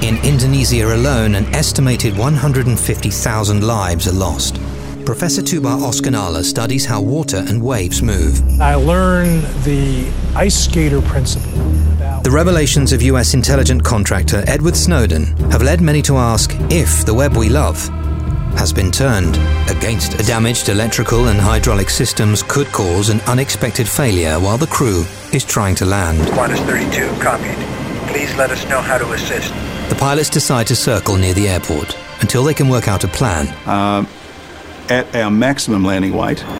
In Indonesia alone, an estimated 150,000 lives are lost. Professor Tubar Oskanala studies how water and waves move. I learned the ice skater principle. The revelations of US intelligence contractor Edward Snowden have led many to ask if the web we love has been turned against us. Damaged electrical and hydraulic systems could cause an unexpected failure while the crew is trying to land. Qantas 32, copied. Please let us know how to assist. The pilots decide to circle near the airport until they can work out a plan. At our maximum landing weight,